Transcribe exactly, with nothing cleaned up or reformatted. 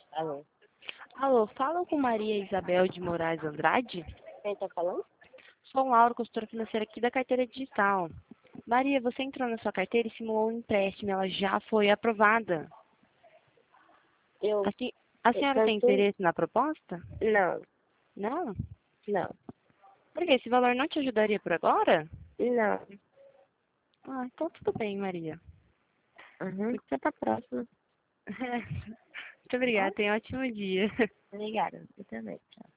Alô, Alô, fala com Maria Isabel de Moraes Andrade? quem tá falando? Sou Laura, consultora financeira aqui da carteira digital. Maria, você entrou na sua carteira e simulou um empréstimo, ela já foi aprovada. Eu, Assim, a eu senhora tem canto? interesse na proposta? Não, Não? não, Por quê? Esse valor não te ajudaria por agora? não. Ah, então tudo bem, Maria. Uhum. Até pra próxima. Muito obrigada, tenha um ótimo dia. Obrigada, você também. Tchau.